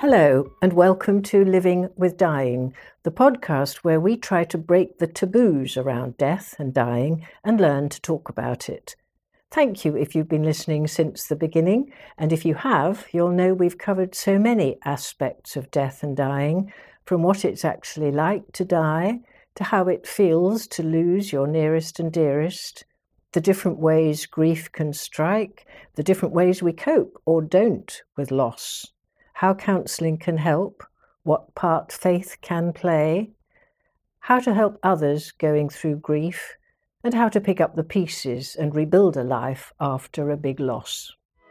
Hello, and welcome to Living with Dying, the podcast where we try to break the taboos around death and dying and learn to talk about it. Thank you if you've been listening since the beginning, and if you have, you'll know we've covered so many aspects of death and dying, from what it's actually like to die, to how it feels to lose your nearest and dearest, the different ways grief can strike, the different ways we cope or don't with loss, how counselling can help, what part faith can play, how to help others going through grief, and how to pick up the pieces and rebuild a life after a big loss.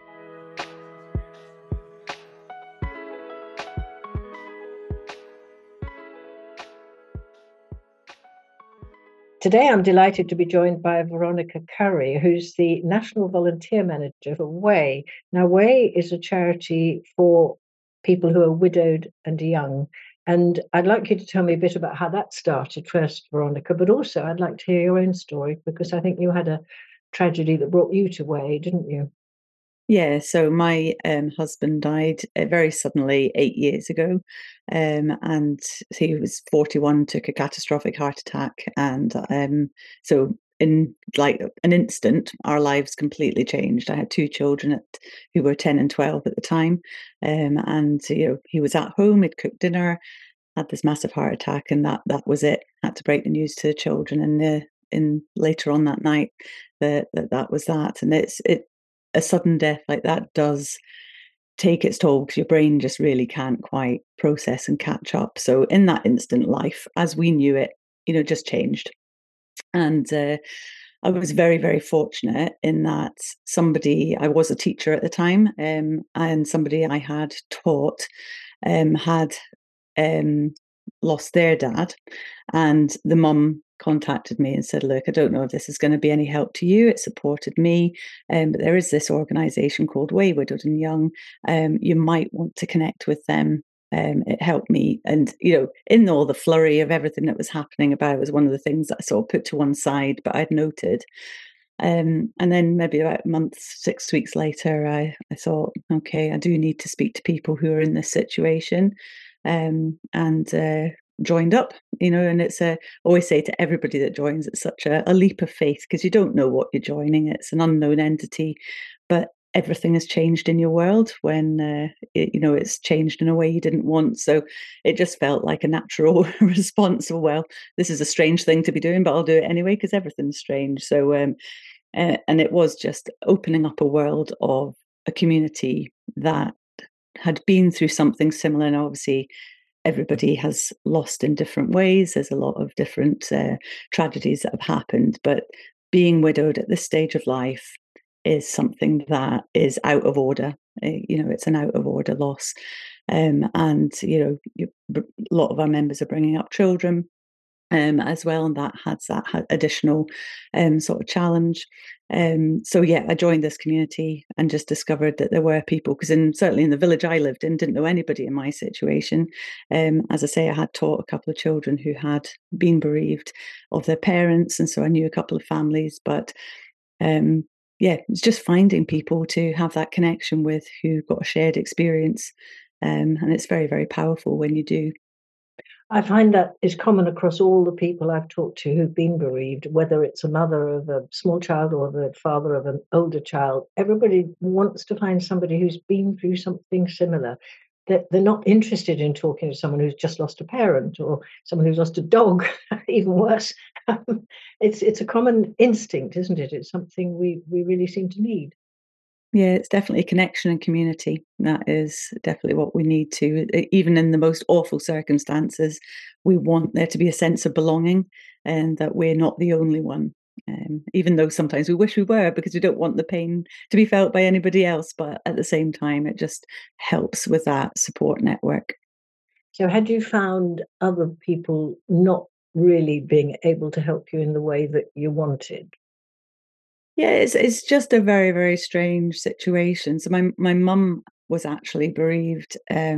Today I'm delighted to be joined by Veronica Curry, who's the National Volunteer Manager for Way. Now, Way is a charity for people who are widowed and young. And I'd like you to tell me a bit about how that started first, Veronica, but also I'd like to hear your own story, because I think you had a tragedy that brought you to Way, didn't you? Yeah, so my husband died very suddenly 8 years ago, and he was 41, took a catastrophic heart attack, and so in like an instant, our lives completely changed. I had two children who were 10 and 12 at the time, and he was at home. He'd cooked dinner, had this massive heart attack, and that was it. Had to break the news to the children, and in later on that night, that was that, and a sudden death like that does take its toll because your brain just really can't quite process and catch up. So in that instant, life as we knew it, just changed. And I was very, very fortunate in that I was a teacher at the time, and somebody I had taught had lost their dad, and the mum contacted me and said, look, I don't know if this is going to be any help to you. It supported me, but there is this organisation called Way Widowed and Young. You might want to connect with them. It helped me, and in all the flurry of everything that was happening about it, was one of the things that I sort of put to one side, but I'd noted. And then maybe about a month, 6 weeks later, I thought, okay, I do need to speak to people who are in this situation, and joined up, and always say to everybody that joins, it's such a leap of faith, because you don't know what you're joining. It's an unknown entity, but everything has changed in your world when it's changed in a way you didn't want. So it just felt like a natural response. Well, this is a strange thing to be doing, but I'll do it anyway because everything's strange. So and it was just opening up a world of a community that had been through something similar. And obviously everybody has lost in different ways. There's a lot of different tragedies that have happened, but being widowed at this stage of life is something that is out of order. It's an out of order loss. And a lot of our members are bringing up children as well, and that has that additional sort of challenge. So yeah, I joined this community and just discovered that there were people, because certainly in the village I lived in, didn't know anybody in my situation. As I say, I had taught a couple of children who had been bereaved of their parents, and so I knew a couple of families. But yeah, it's just finding people to have that connection with who've got a shared experience, and it's very, very powerful when you do. I find that is common across all the people I've talked to who've been bereaved, whether it's a mother of a small child or the father of an older child. Everybody wants to find somebody who's been through something similar. That they're not interested in talking to someone who's just lost a parent or someone who's lost a dog, even worse. It's a common instinct, isn't it? It's something we really seem to need. Yeah, it's definitely connection and community. That is definitely what we need to, even in the most awful circumstances, we want there to be a sense of belonging and that we're not the only one. Even though sometimes we wish we were, because we don't want the pain to be felt by anybody else. But at the same time, it just helps with that support network. So had you found other people not really being able to help you in the way that you wanted? Yeah, it's just a very, very strange situation. So my mum was actually bereaved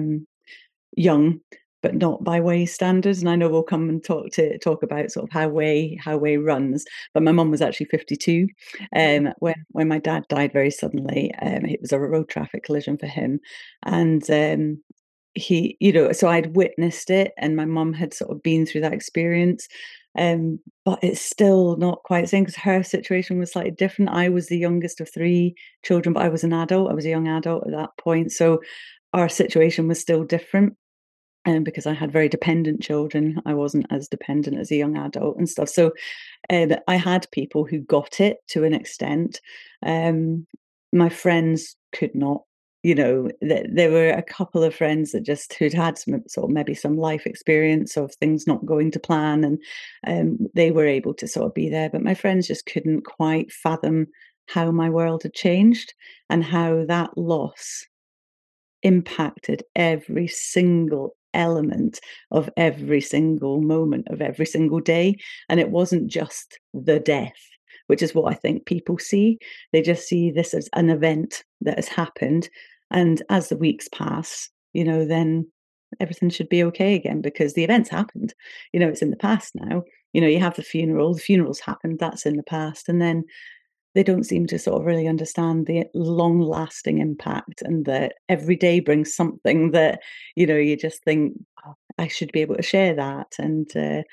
young, but not by Way standards. And I know we'll come and talk about sort of how Way runs. But my mum was actually 52 when my dad died very suddenly. It was a road traffic collision for him, and so I'd witnessed it, and my mum had sort of been through that experience. But it's still not quite the same because her situation was slightly different. I was the youngest of three children, but I was an adult. I was a young adult at that point. So our situation was still different. And because I had very dependent children, I wasn't as dependent as a young adult and stuff. So I had people who got it to an extent. Um, my friends could not. There were a couple of friends who'd had some sort of maybe some life experience of things not going to plan, and they were able to sort of be there. But my friends just couldn't quite fathom how my world had changed and how that loss impacted every single element of every single moment of every single day. And it wasn't just the death, which is what I think people see. They just see this as an event that has happened. And as the weeks pass, then everything should be okay again because the event's happened. It's in the past now. You have the funeral's happened, that's in the past. And then they don't seem to sort of really understand the long-lasting impact, and that every day brings something that, you just think, "Oh, I should be able to share that." And,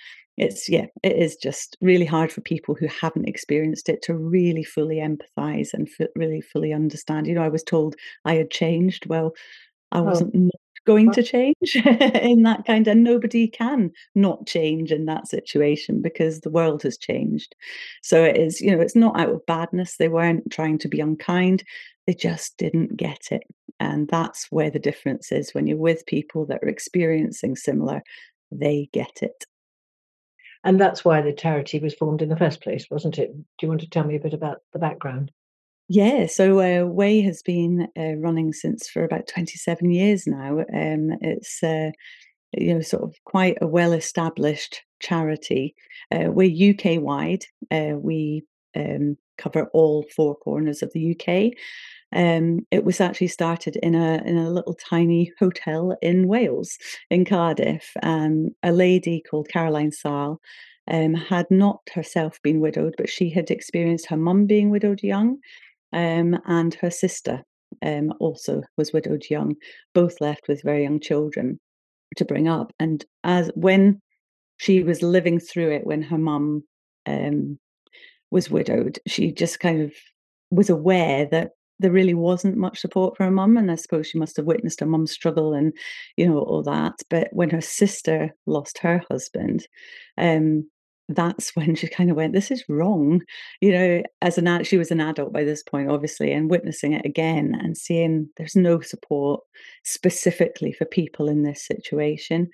it is just really hard for people who haven't experienced it to really fully empathize and really fully understand. I was told I had changed. Well, I Oh, wasn't not going to change in that kind and nobody can not change in that situation because the world has changed. So it is, it's not out of badness. They weren't trying to be unkind. They just didn't get it. And that's where the difference is. When you're with people that are experiencing similar, they get it. and that's why the charity was formed in the first place, wasn't it? Do you want to tell me a bit about the background? Yeah, so Way has been running since for about 27 years now. It's sort of quite a well-established charity. We're UK-wide. We cover all four corners of the UK. It was actually started in a little tiny hotel in Wales, in Cardiff. A lady called Caroline Sarl had not herself been widowed, but she had experienced her mum being widowed young, and her sister also was widowed young, both left with very young children to bring up. And as when she was living through it, when her mum um, was widowed, she just kind of was aware that there really wasn't much support for her mum, and I suppose she must have witnessed her mum struggle and all that. But when her sister lost her husband, um, that's when she kind of went, "This is wrong." As she was an adult by this point, obviously, and witnessing it again and seeing there's no support specifically for people in this situation.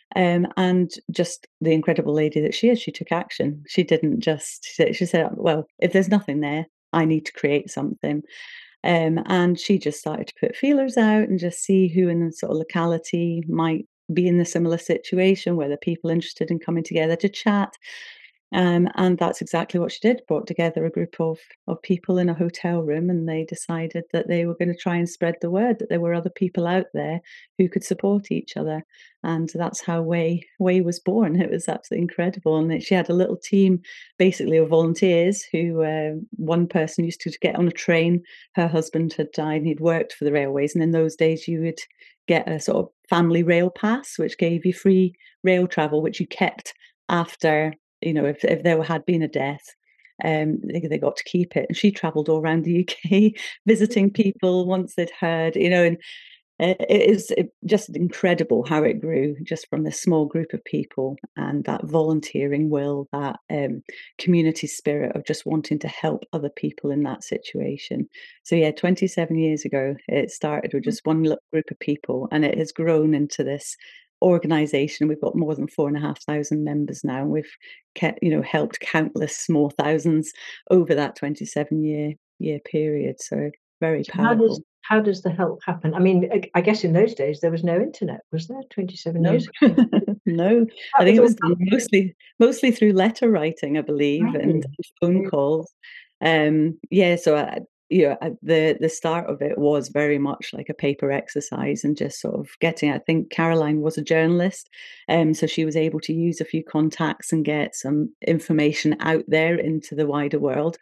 And just the incredible lady that she is, she took action. She didn't just, she said, "Well, if there's nothing there, I need to create something." And she just started to put feelers out and just see who in the sort of locality might be in a similar situation, whether people interested in coming together to chat. And that's exactly what she did, brought together a group of people in a hotel room, and they decided that they were gonna try and spread the word that there were other people out there who could support each other, and that's how Way was born. It was absolutely incredible, and she had a little team, basically, of volunteers who, one person used to get on a train. Her husband had died, and he'd worked for the railways, and in those days, you would get a sort of family rail pass, which gave you free rail travel, which you kept after, if there had been a death, they got to keep it. And she travelled all around the UK visiting people once they'd heard, and it is just incredible how it grew just from this small group of people, and that volunteering will, that community spirit of just wanting to help other people in that situation. So yeah, 27 years ago, it started with just one little group of people, and it has grown into this organization. We've got more than 4,500 members now, and we've helped countless small thousands over that 27-year period. So very So powerful. how does the help happen? I mean, I guess in those days there was no internet, was there? 27 No, years ago. no. I That think was it all was done mostly through letter writing, I believe, and done. phone calls. Yeah, so the start of it was very much like a paper exercise and just sort of getting. I think Caroline was a journalist, so she was able to use a few contacts and get some information out there into the wider world.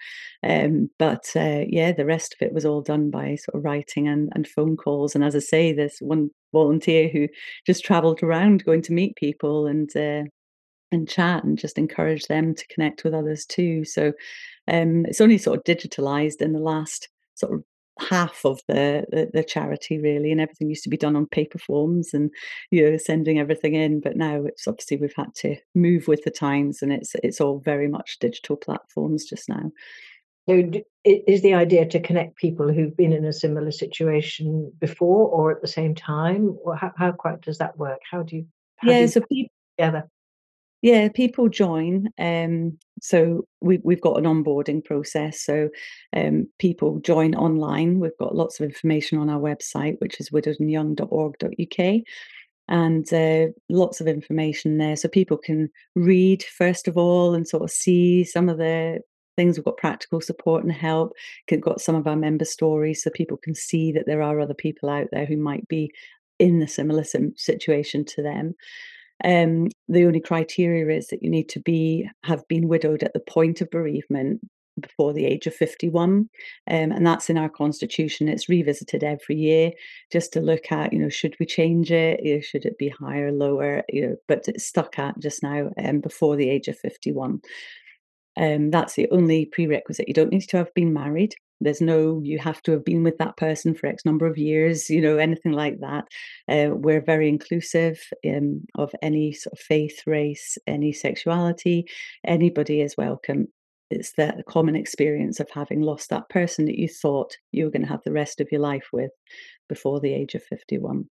But yeah, the rest of it was all done by sort of writing and phone calls. And as I say, there's one volunteer who just travelled around going to meet people and chat and just encourage them to connect with others too. So it's only sort of digitalized in the last sort of half of the charity really, and everything used to be done on paper forms and sending everything in. But now it's obviously we've had to move with the times, and it's all very much digital platforms just now. So is the idea to connect people who've been in a similar situation before or at the same time, or how quite does that work? How do Yeah, you so together? Yeah, people join. So we've got an onboarding process. So people join online. We've got lots of information on our website, which is widowedandyoung.org.uk, and lots of information there. So people can read first of all and sort of see some of the things. We've got practical support and help. We've got some of our member stories, so people can see that there are other people out there who might be in a similar situation to them. The only criteria is that you need to have been widowed at the point of bereavement before the age of 51. And that's in our constitution. It's revisited every year just to look at, should we change it? Should it be higher, lower? But it's stuck at just now before the age of 51. That's the only prerequisite. You don't need to have been married. There's no, you have to have been with that person for X number of years, anything like that. We're very inclusive of any sort of faith, race, any sexuality. Anybody is welcome. It's the common experience of having lost that person that you thought you were going to have the rest of your life with before the age of 51.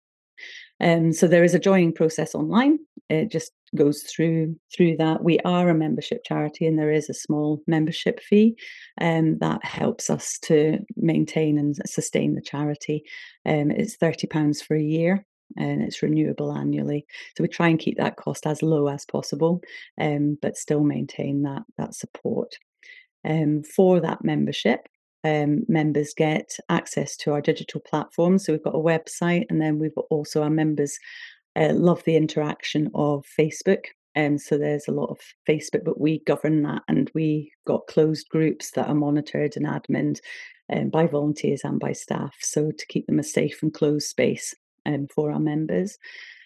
So there is a joining process online. It just goes through that. We are a membership charity, and there is a small membership fee that helps us to maintain and sustain the charity. It's £30 for a year, and it's renewable annually. So we try and keep that cost as low as possible, but still maintain that support. For that membership, members get access to our digital platforms. So we've got a website, and then we've also our members love the interaction of Facebook. So there's a lot of Facebook, but we govern that, and we got closed groups that are monitored and adminned by volunteers and by staff. So to keep them a safe and closed space for our members.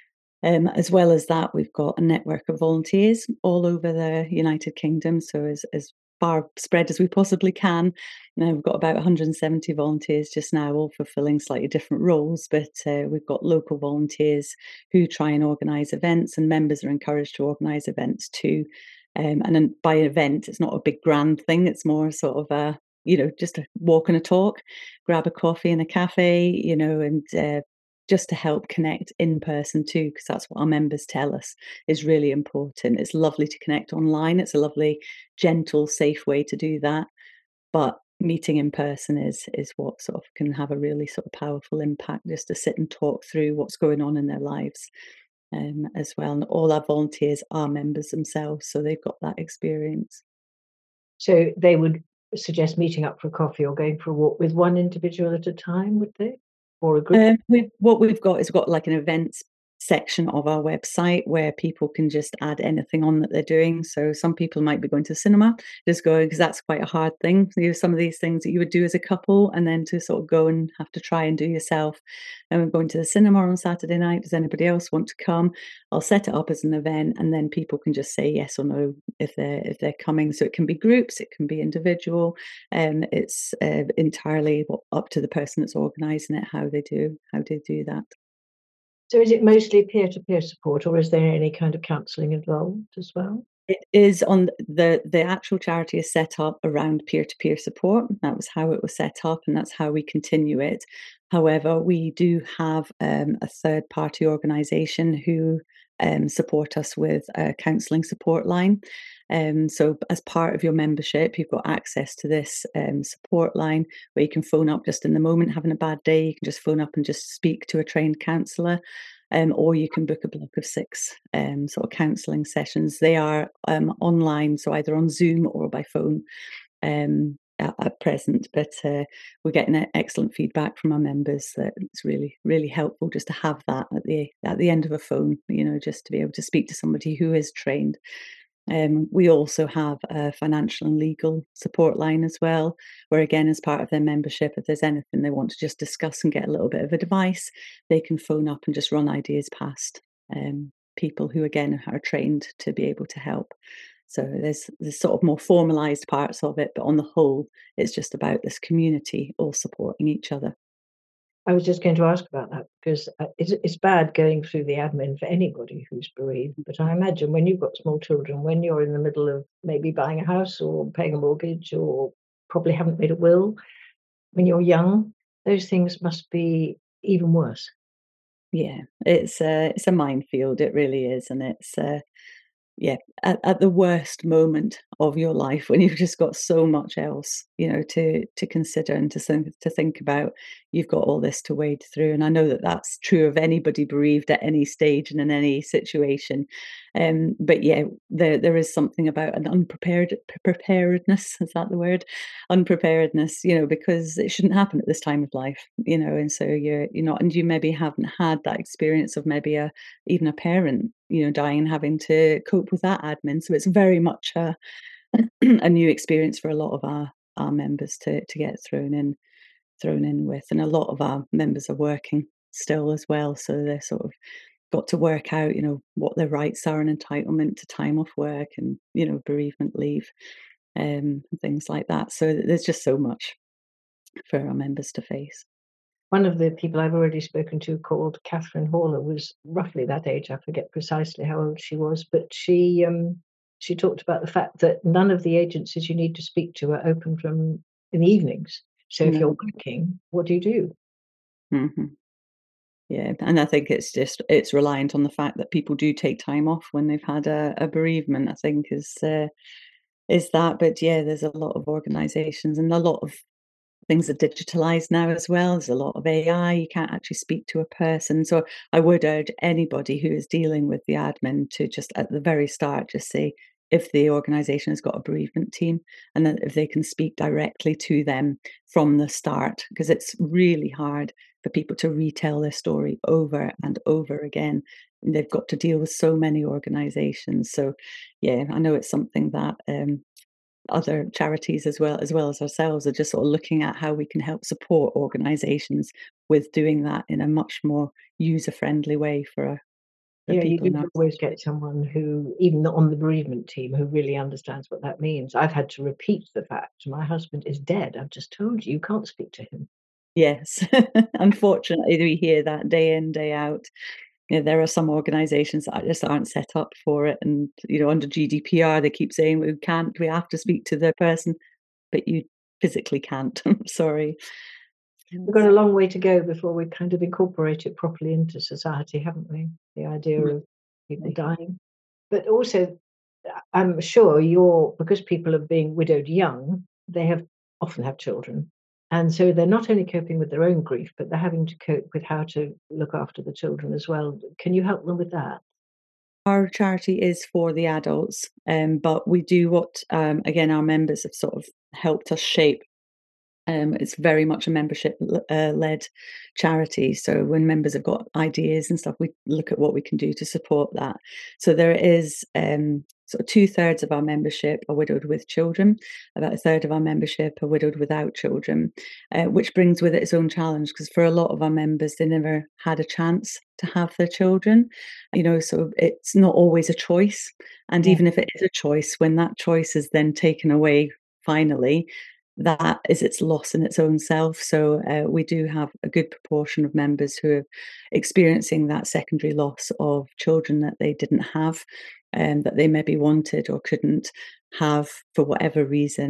As well as that, we've got a network of volunteers all over the United Kingdom. So as far spread as we possibly can. Now we've got about 170 volunteers just now, all fulfilling slightly different roles, but we've got local volunteers who try and organise events, and members are encouraged to organise events too. And then by event, it's not a big grand thing. It's more sort of just a walk and a talk, grab a coffee in a cafe, and just to help connect in person too, because that's what our members tell us is really important. It's lovely to connect online. It's a lovely, gentle, safe way to do that. But meeting in person is what sort of can have a really sort of powerful impact, just to sit and talk through what's going on in their lives as well. And all our volunteers are members themselves, so they've got that experience. So they would suggest meeting up for coffee or going for a walk with one individual at a time, would they? Or a group? What we've got is we've got like an events section of our website where people can just add anything on that they're doing. So some people might be going to the cinema, just going, because that's quite a hard thing. Some of these things that you would do as a couple, and then to sort of go and have to try and do yourself. And we're going to the cinema on Saturday night. Does anybody else want to come? I'll set it up as an event, and then people can just say yes or no if they're coming. So it can be groups, it can be individual. It's entirely up to the person that's organising it how they do that. So is it mostly peer-to-peer support, or is there any kind of counselling involved as well? It is on the actual charity is set up around peer-to-peer support. That was how it was set up, and that's how we continue it. However, we do have a third-party organisation who support us with a counselling support line. So as part of your membership, you've got access to this support line where you can phone up just in the moment, having a bad day. You can just phone up and just speak to a trained counsellor. Or you can book a block of 6 sort of counselling sessions. They are online, so either on Zoom or by phone. at present, but we're getting excellent feedback from our members that it's really, really helpful just to have that at the end of a phone, just to be able to speak to somebody who is trained. We also have a financial and legal support line as well, where again, as part of their membership, if there's anything they want to just discuss and get a little bit of advice, they can phone up and just run ideas past people who again are trained to be able to help. So there's sort of more formalized parts of it, but on the whole, it's just about this community all supporting each other. I was just going to ask about that because it's bad going through the admin for anybody who's bereaved. But I imagine when you've got small children, when you're in the middle of maybe buying a house or paying a mortgage or probably haven't made a will, when you're young, those things must be even worse. Yeah, it's a minefield. It really is, and it's yeah, at the worst moment of your life when you've just got so much else, to consider and to think about, you've got all this to wade through. And I know that that's true of anybody bereaved at any stage and in any situation. But yeah, there is something about an preparedness, is that the word? Unpreparedness, because it shouldn't happen at this time of life, and so you're not, and you maybe haven't had that experience of maybe even a parent, dying and having to cope with that admin. So it's very much a new experience for a lot of our members to get thrown in with. And a lot of our members are working still as well. So they're sort of got to work out, what their rights are and entitlement to time off work and, bereavement leave, and things like that. So there's just so much for our members to face. One of the people I've already spoken to, called Catherine Haller, was roughly that age. I forget precisely how old she was, but she talked about the fact that none of the agencies you need to speak to are open from in the evenings. So if you're No. working, what do you do? Hmm. Yeah, and I think it's reliant on the fact that people do take time off when they've had a bereavement, I think is that. But yeah, there's a lot of organisations and a lot of things are digitalized now as well. There's a lot of AI. You can't actually speak to a person. So I would urge anybody who is dealing with the admin to just at the very start just say if the organization has got a bereavement team, and then if they can speak directly to them from the start, because it's really hard for people to retell their story over and over again. And they've got to deal with so many organizations. So yeah, I know it's something that other charities as well as ourselves are just sort of looking at how we can help support organizations with doing that in a much more user-friendly way for Yeah, you people do in our always get situation. someone who, even on the bereavement team, who really understands what that means. I've had to repeat the fact, my husband is dead. I've just told you, you can't speak to him. Yes. Unfortunately, we hear that day in, day out. There are some organizations that just aren't set up for it, and, under GDPR, they keep saying, we have to speak to the person," but you physically can't. I'm sorry. We've got a Yes. long way to go before we kind of incorporate it properly into society, haven't we? The idea of people Really. dying. But also, I'm sure because people are being widowed young, they often have children. And so they're not only coping with their own grief, but they're having to cope with how to look after the children as well. Can you help them with that? Our charity is for the adults, but we do what, again, our members have sort of helped us shape. It's very much a membership led charity. So when members have got ideas and stuff, we look at what we can do to support that. So there is sort of 2/3 of our membership are widowed with children, about a third of our membership are widowed without children, which brings with it its own challenge because for a lot of our members, they never had a chance to have their children. So it's not always a choice. And Yeah. even if it is a choice, when that choice is then taken away finally, that is its loss in its own self. So we do have a good proportion of members who are experiencing that secondary loss of children that they didn't have, that they maybe wanted or couldn't have for whatever reason.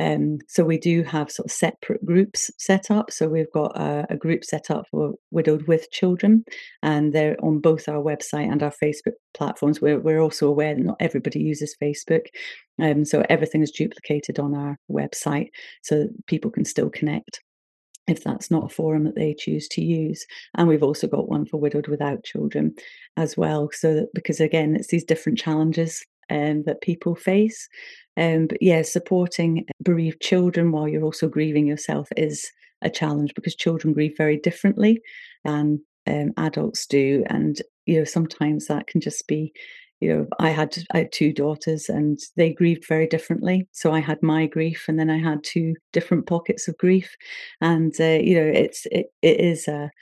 So we do have sort of separate groups set up. So we've got a group set up for widowed with children, and they're on both our website and our Facebook platforms. We're also aware that not everybody uses Facebook, so everything is duplicated on our website so that people can still connect if that's not a forum that they choose to use. And we've also got one for widowed without children as well. So that, because again, it's these different challenges that people face. But yeah, supporting bereaved children while you're also grieving yourself is a challenge because children grieve very differently than adults do. And, sometimes that can just be, I had 2 daughters and they grieved very differently. So I had my grief and then I had 2 different pockets of grief. And, it is a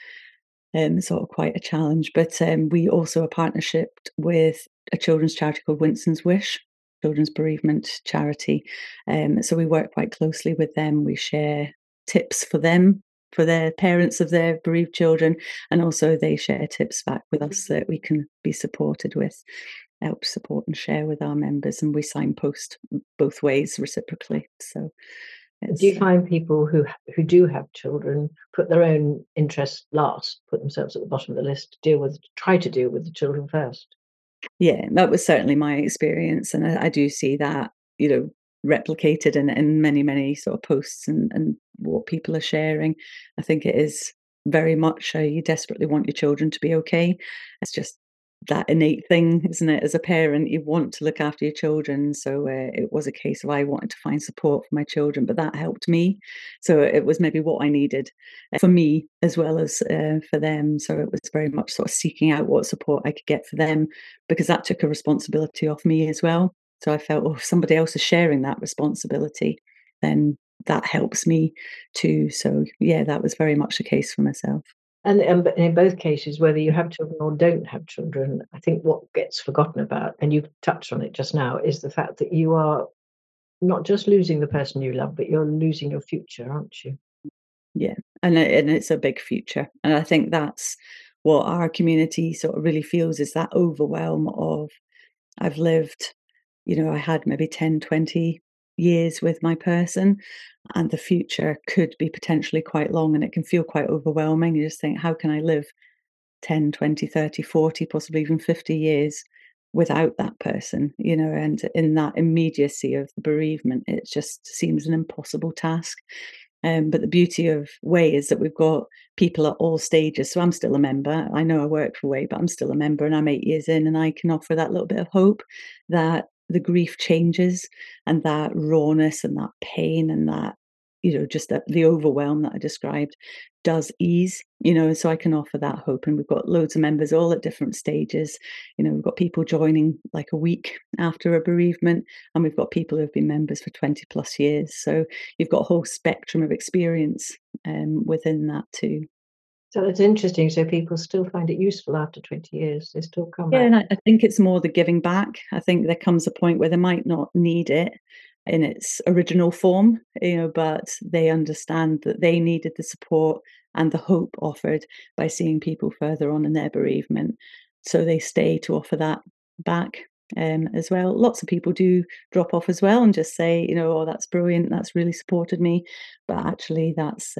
sort of quite a challenge. But we also are partnershiped with a children's charity called Winston's Wish, children's bereavement charity. So we work quite closely with them. We share tips for them, for their parents of their bereaved children, and also they share tips back with us that we can be supported with, help support and share with our members, and we signpost both ways reciprocally. So Do you it's find people who do have children put their own interests last, put themselves at the bottom of the list, try to deal with the children first? Yeah, that was certainly my experience, and I do see that, replicated in many, many sort of posts and what people are sharing. I think it is very much you desperately want your children to be okay. It's just that innate thing, isn't it? As a parent, you want to look after your children. So it was a case of I wanted to find support for my children, but that helped me. So it was maybe what I needed for me as well as for them. So it was very much sort of seeking out what support I could get for them because that took a responsibility off me as well. So I felt, oh, if somebody else is sharing that responsibility, then that helps me too. So yeah, that was very much the case for myself. And but in both cases, whether you have children or don't have children, I think what gets forgotten about, and you've touched on it just now, is the fact that you are not just losing the person you love, but you're losing your future, aren't you? Yeah, and it's a big future, and I think that's what our community sort of really feels is that overwhelm of I've lived, I had maybe 10, 20 years with my person, and the future could be potentially quite long and it can feel quite overwhelming. You just think, how can I live 10, 20, 30, 40, possibly even 50 years without that person, and in that immediacy of the bereavement, it just seems an impossible task. But the beauty of Way is that we've got people at all stages. So I'm still a member. I know I work for Way, but I'm still a member and I'm 8 years in and I can offer that little bit of hope that the grief changes and that rawness and that pain and that, just that the overwhelm that I described does ease, so I can offer that hope. And we've got loads of members all at different stages. We've got people joining like a week after a bereavement, and we've got people who've been members for 20 plus years. So you've got a whole spectrum of experience within that too. So it's interesting. So people still find it useful after 20 years. They still come Yeah, back. and I think it's more the giving back. I think there comes a point where they might not need it in its original form, but they understand that they needed the support and the hope offered by seeing people further on in their bereavement. So they stay to offer that back as well. Lots of people do drop off as well and just say, oh, that's brilliant, that's really supported me. But actually, that's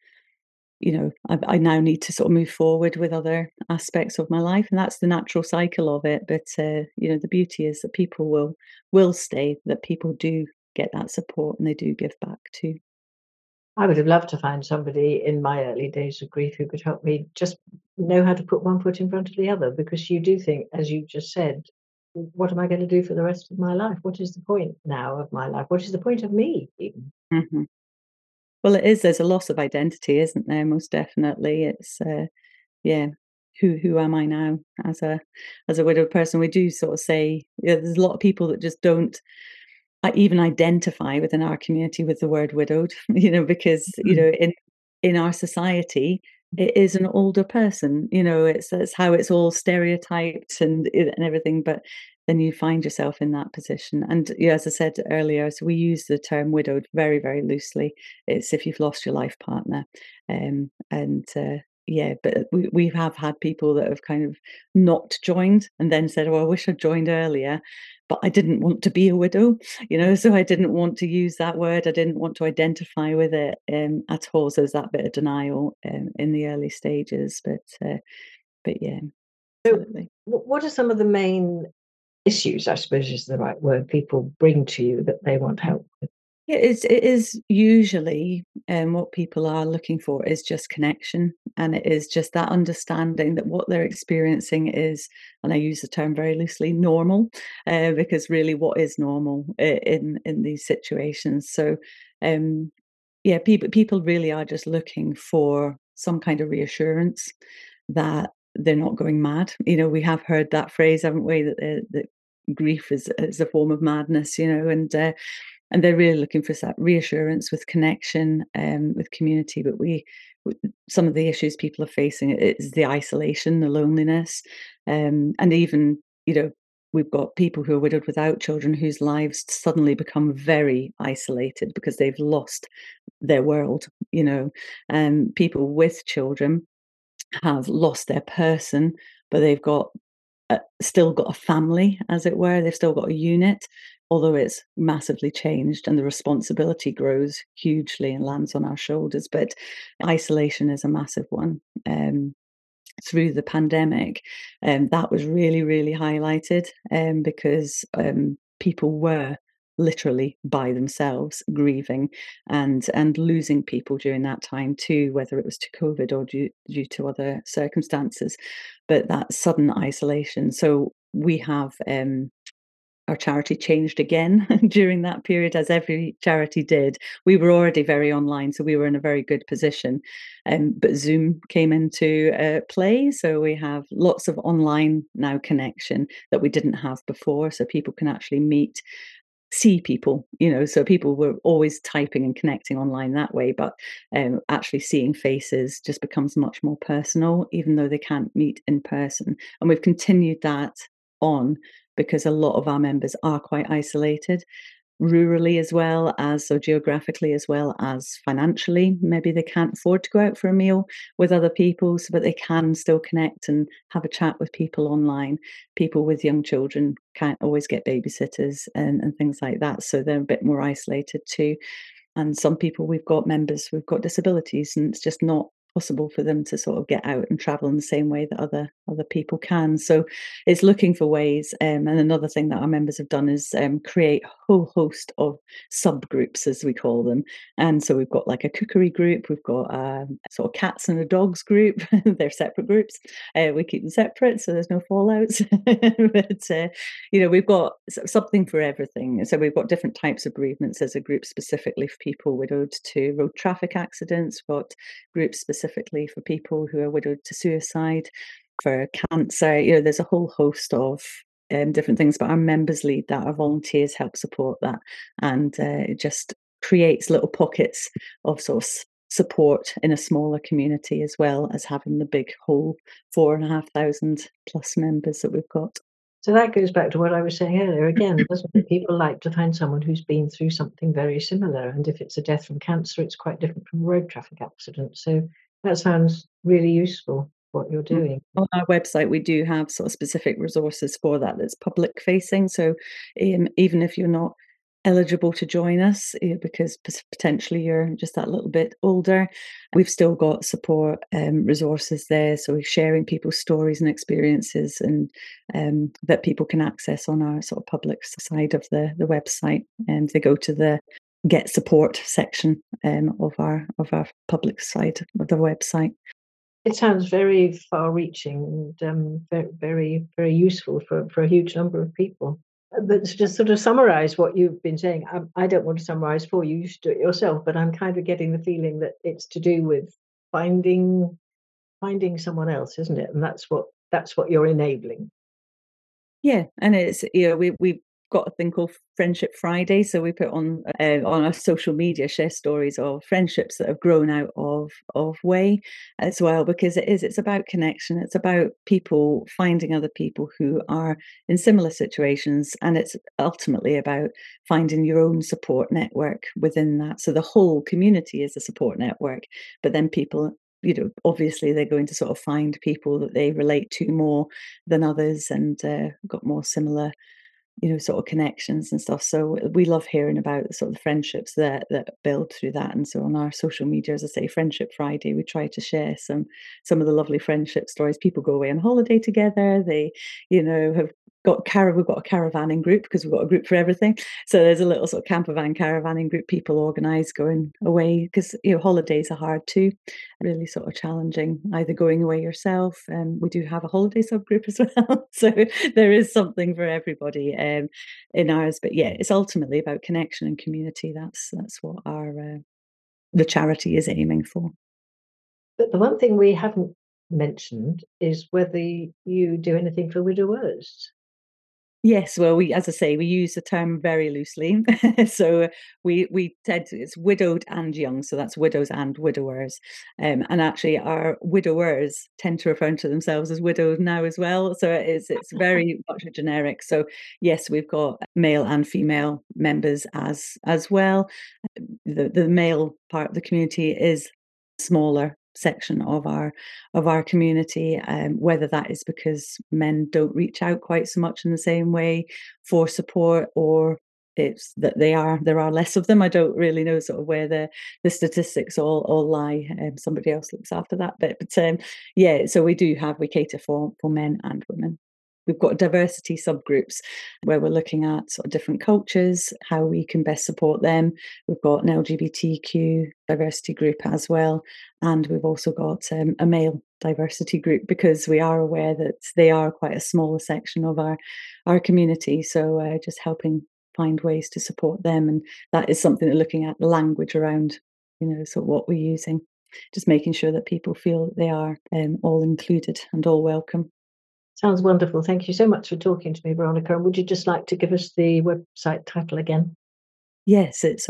I now need to sort of move forward with other aspects of my life, and that's the natural cycle of it. But the beauty is that people will stay, that people do get that support and they do give back too. I would have loved to find somebody in my early days of grief who could help me just know how to put one foot in front of the other, because you do think, as you just said, what am I going to do for the rest of my life? What is the point now of my life? What is the point of me even? Mhm. Well, it is. There's a loss of identity, isn't there? Most definitely. It's yeah. Who am I now as a widowed person? We do sort of say there's a lot of people that just don't even identify within our community with the word widowed, because, Mm. in our society, it is an older person, it's how it's all stereotyped and everything, but then you find yourself in that position. And yeah, as I said earlier, so we use the term widowed very, very loosely. It's if you've lost your life partner. And yeah, but we have had people that have kind of not joined and then said, "Oh, I wish I'd joined earlier, but I didn't want to be a widow." So I didn't want to use that word. I didn't want to identify with it at all. So there's that bit of denial in the early stages, but yeah, So, absolutely. what are some of the main issues, I suppose is the right word, people bring to you that they want help with? Yeah, it is usually, what people are looking for is just connection, and it is just that understanding that what they're experiencing is, and I use the term very loosely, normal, because really, what is normal in these situations? So, um, yeah, people really are just looking for some kind of reassurance that they're not going mad. You know, we have heard that phrase, haven't we? That grief is a form of madness. You know, and they're really looking for that reassurance with connection, with community. But some of the issues people are facing is the isolation, the loneliness, and even, you know, we've got people who are widowed without children whose lives suddenly become very isolated because they've lost their world. You know, people with children have lost their person, but they've got still got a family, as it were. They've still got a unit, although it's massively changed and the responsibility grows hugely and lands on our shoulders. But isolation is a massive one. Through the pandemic, that was really, really highlighted, because people were literally by themselves grieving and losing people during that time too, whether it was to COVID or due to other circumstances. But that sudden isolation. So we have our charity changed again during that period, as every charity did. We were already very online, so we were in a very good position. But Zoom came into play, so we have lots of online now connection that we didn't have before. So people can actually meet, see people, you know. So people were always typing and connecting online that way, but actually seeing faces just becomes much more personal, even though they can't meet in person. And we've continued that on because a lot of our members are quite isolated, rurally as well as, so geographically as well as financially. Maybe they can't afford to go out for a meal with other people, so, but they can still connect and have a chat with people online. People with young children can't always get babysitters and things like that, so they're a bit more isolated too. And some people, we've got members who've got disabilities, and it's just not possible for them to sort of get out and travel in the same way that other people can. So it's looking for ways. And another thing that our members have done is create a whole host of subgroups, as we call them. And so we've got like a cookery group, we've got a sort of cats and a dogs group. They're separate groups. We keep them separate so there's no fallouts. But you know, we've got something for everything. So we've got different types of bereavements as a group specifically for people widowed to road traffic accidents. We've got groups specifically for people who are widowed to suicide, for cancer. You know, there's a whole host of different things, but our members lead that. Our volunteers help support that, and it just creates little pockets of sort of support in a smaller community, as well as having the big whole 4,500 plus members that we've got. So that goes back to what I was saying earlier again, doesn't it? People like to find someone who's been through something very similar. And if it's a death from cancer, it's quite different from a road traffic accident. So that sounds really useful, what you're doing. On our website, we do have sort of specific resources for that that's public facing. So even if you're not eligible to join us, because potentially you're just that little bit older, we've still got support resources there. So we're sharing people's stories and experiences, and that people can access on our sort of public side of the website. And they go to the get support section of our public side of the website. It sounds very far-reaching and very, very useful for a huge number of people. But to just sort of summarize what you've been saying, I don't want to summarize for you, you should do it yourself, but I'm kind of getting the feeling that it's to do with finding someone else, isn't it? And that's what you're enabling. Yeah, and it's, you know, we've got a thing called Friendship Friday, so we put on our social media, share stories of friendships that have grown out of Way as well, because it's about connection. It's about people finding other people who are in similar situations, and it's ultimately about finding your own support network within that. So the whole community is a support network, but then people, you know, obviously they're going to sort of find people that they relate to more than others, and got more similar, you know, sort of connections and stuff. So we love hearing about sort of the friendships that build through that. And so on our social media, as I say, Friendship Friday, we try to share some of the lovely friendship stories. People go away on holiday together. They, you know, have we've got a caravanning group because we've got a group for everything. So there's a little sort of camper van caravanning group people organise going away because holidays are hard too, really sort of challenging. Either going away yourself, and we do have a holiday subgroup as well. So there is something for everybody in ours. But yeah, it's ultimately about connection and community. That's what our the charity is aiming for. But the one thing we haven't mentioned is whether you do anything for widowers. Yes, well, as I say, we use the term very loosely. So we said it's widowed and young, so that's widows and widowers. And actually, our widowers tend to refer to themselves as widowed now as well. So it's very much a generic. So yes, we've got male and female members as well. The male part of the community is smaller section of our community, whether that is because men don't reach out quite so much in the same way for support, or it's that there are less of them. I don't really know sort of where the statistics all lie. Somebody else looks after that bit, but yeah, so we cater for men and women. We've got diversity subgroups where we're looking at sort of different cultures, how we can best support them. We've got an LGBTQ diversity group as well. And we've also got a male diversity group because we are aware that they are quite a smaller section of our community. So just helping find ways to support them. And that is something that looking at the language around, sort of what we're using, just making sure that people feel they are all included and all welcome. Sounds wonderful. Thank you so much for talking to me, Veronica. Would you just like to give us the website title again? Yes, it's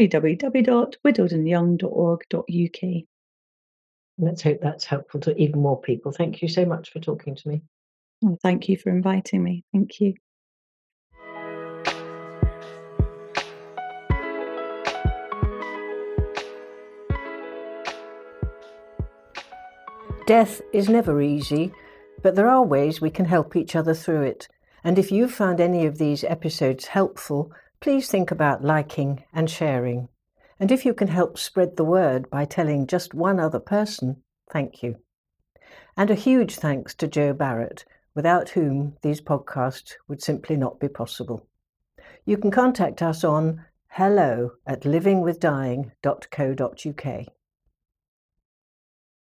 www.widowedandyoung.org.uk. Let's hope that's helpful to even more people. Thank you so much for talking to me. Well, thank you for inviting me. Thank you. Death is never easy, but there are ways we can help each other through it. And if you've found any of these episodes helpful, please think about liking and sharing. And if you can help spread the word by telling just one other person, thank you. And a huge thanks to Jo Barrett, without whom these podcasts would simply not be possible. You can contact us on hello@livingwithdying.co.uk.